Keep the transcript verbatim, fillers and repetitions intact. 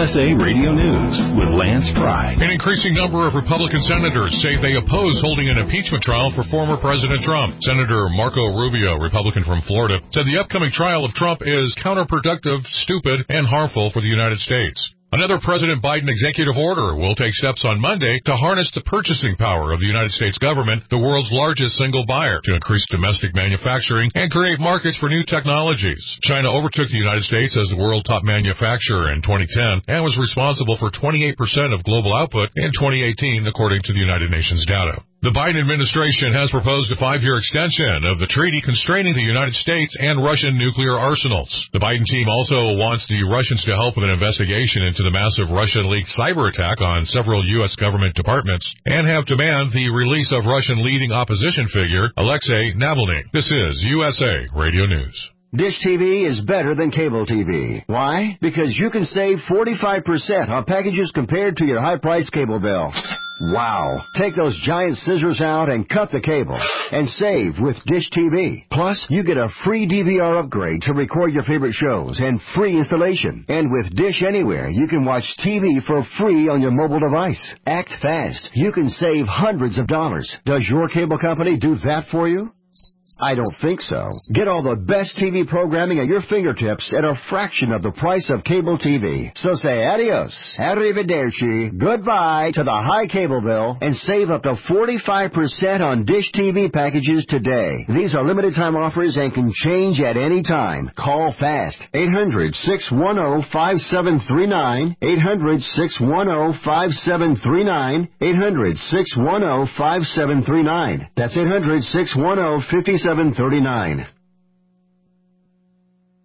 S A Radio News with Lance Pry. An increasing number of Republican senators say they oppose holding an impeachment trial for former President Trump. Senator Marco Rubio, Republican from Florida, said the upcoming trial of Trump is counterproductive, stupid, and harmful for the United States. Another President Biden executive order will take steps on Monday to harness the purchasing power of the United States government, the world's largest single buyer, to increase domestic manufacturing and create markets for new technologies. China overtook the United States as the world top manufacturer in twenty ten and was responsible for twenty-eight percent of global output in twenty eighteen, according to the United Nations data. The Biden administration has proposed a five-year extension of the treaty constraining the United States and Russian nuclear arsenals. The Biden team also wants the Russians to help with an investigation into the massive Russian-leaked cyber attack on several U S government departments and have demanded the release of Russian leading opposition figure Alexei Navalny. This is U S A Radio News. Dish T V is better than cable T V. Why? Because you can save forty-five percent on packages compared to your high-priced cable bill. Wow. Take those giant scissors out and cut the cable and save with Dish T V. Plus, you get a free D V R upgrade to record your favorite shows and free installation. And with Dish Anywhere, you can watch T V for free on your mobile device. Act fast. You can save hundreds of dollars. Does your cable company do that for you? I don't think so. Get all the best T V programming at your fingertips at a fraction of the price of cable T V. So say adios, arrivederci, goodbye to the high cable bill and save up to forty-five percent on Dish T V packages today. These are limited time offers and can change at any time. Call fast. eight hundred, six one zero, five seven three nine. eight hundred, six one zero, five seven three nine. eight hundred, six one zero, five seven three nine. That's eight hundred, six one zero, five seven three nine.